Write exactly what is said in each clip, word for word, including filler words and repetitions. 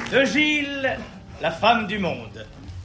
De Gilles, la femme du monde.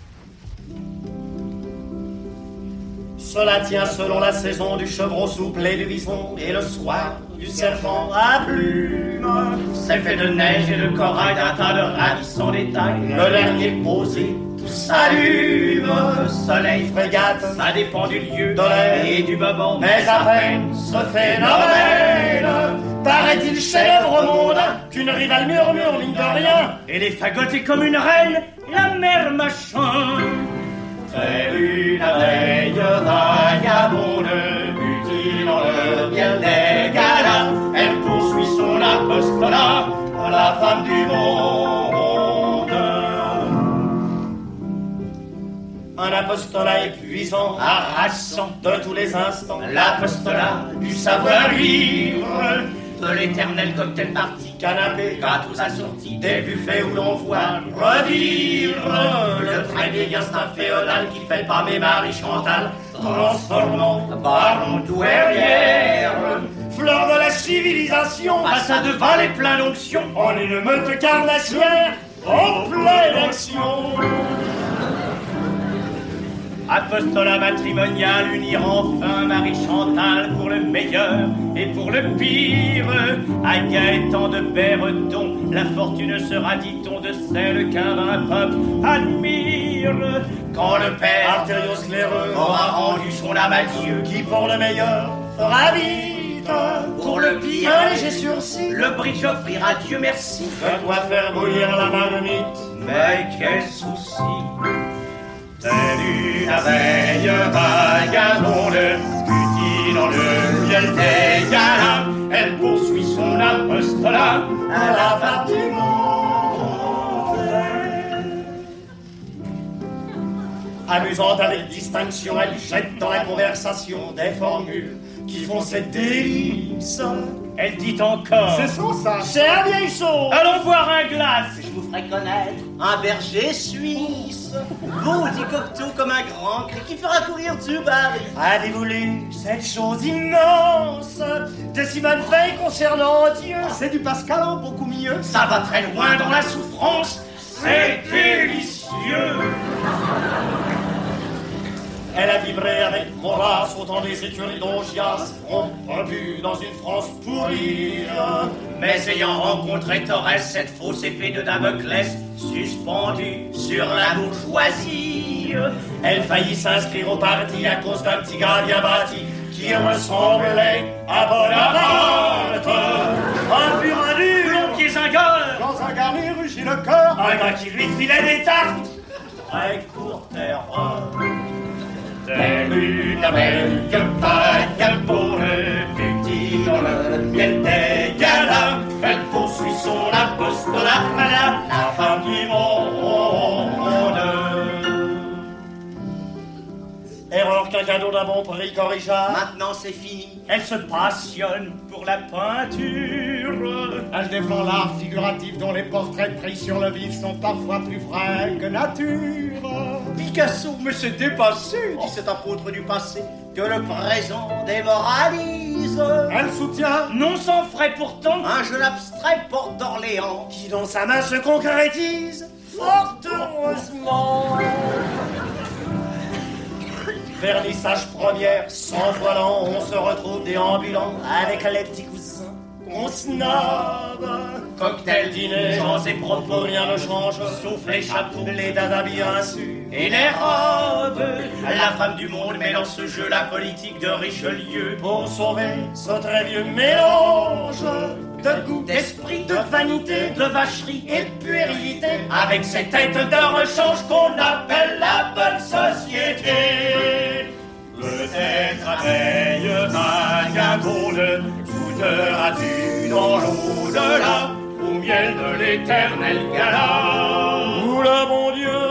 Cela tient selon la saison du chevreau souple et du vison, et le soir du serpent à plumes. C'est fait de neige et de corail, d'un tas de ravissants détails. Le dernier posé, tout s'allume. Soleil, frégate, ça dépend du lieu de l'air et du moment. Mais à peine ce phénomène paraît-il chef-d'œuvre au monde qu'une rivale murmure ligne de rien. Et les fagotés comme une reine, la mer machin. Telle une abeille vagabonde, butine dans le miel des galas, elle poursuit son apostolat à la femme du monde. Un apostolat épuisant, Harassant de tous les instants, l'apostolat du savoir-vivre, de l'éternel cocktail party, canapé, gâteaux assortis, des buffets où l'on voit revivre le très vieil instinct féodal qui fait pas mes Marie Chantal, transformant baron douairière, fleur de la civilisation, passa devant les pleins d'onction, en une meute carnassière en pleine action. Apostolat matrimonial, unir enfin Marie Chantal pour le meilleur et pour le pire. À Gaëtan de Berredon, la fortune sera, dit-on, de celle qu'un vain peuple admire. Quand le père artérioscléreux aura rendu son âme à Dieu, qui pour le meilleur fera vite, pour le pire, un léger sursis, le bridge offrira Dieu merci. De quoi faire bouillir la marmite. Mais quel souci! Telle une abeille vagabonde, butine dans le miel des galas, elle poursuit son apostolat à la fin du monde. Amusante avec distinction, elle jette dans la conversation des formules qui font ses délices. Elle dit encore: C'est son ça, c'est un vieil saut. Allons voir un glace. Je vous ferai connaître un berger suisse, beau dit Cocteau comme un grand cri qui fera courir du Paris. Avez-vous lu cette chose immense de Simone Veil concernant Dieu? C'est du Pascal en beaucoup mieux. Ça va très loin dans la souffrance, c'est délicieux. Elle a vibré avec Horace autant des écuries d'Augias feront rebu dans une France pourrie. Mais ayant rencontré Thorès, cette fausse épée de Damoclès suspendue sur la bourgeoisie, elle faillit s'inscrire au parti à cause d'un petit gars bien bâti qui ressemblait à Bonaparte. Un pur un dur, qui est un gueule, dans un garni rugit le cœur, un gars qui lui filait des tartes. Très courte erreur. Telle une abeille vagabonde, butine dans le miel des galas, elle poursuit son apostolat à la fin du monde. Erreur qu'un cadeau d'un bon prix corrigea. Maintenant c'est fini. Elle se passionne pour la peinture. Elle défend l'art figuratif dont les portraits pris sur le vif sont parfois plus vrais que nature. Picasso me s'est dépassé, dit cet apôtre du passé, que le présent démoralise. Elle soutient, non sans frais pourtant, un jeune abstrait porte d'Orléans, qui dans sa main se concrétise, fort heureusement. Vernissage première, sans volant, on se retrouve déambulant avec les petits coussins qu'on snob. Cocktail, dîner, Chants et propos, rien ne change, sauf les chapeaux, les dadas bien sûrs et les robes. La femme du monde met dans ce jeu la politique de Richelieu pour sauver ce très vieux mélange de goût, d'esprit, de vanité, de vacherie et de puérilité, avec ces têtes de rechange qu'on appelle la bonne société. Peut-être abeille vagabonde, goûteras-tu dans l'au-delà, au miel de l'éternel gala, où le bon Dieu